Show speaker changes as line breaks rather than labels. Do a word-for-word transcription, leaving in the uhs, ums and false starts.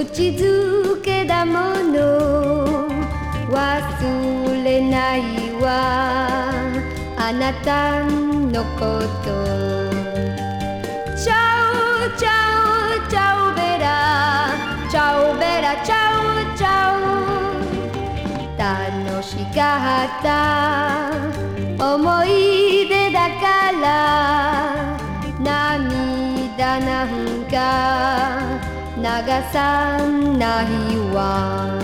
口づけだもの忘れないわあなたのことチャオチャオチャオベラチャオベラチャオチャオ楽しかった思い出だから涙なんか流さないわ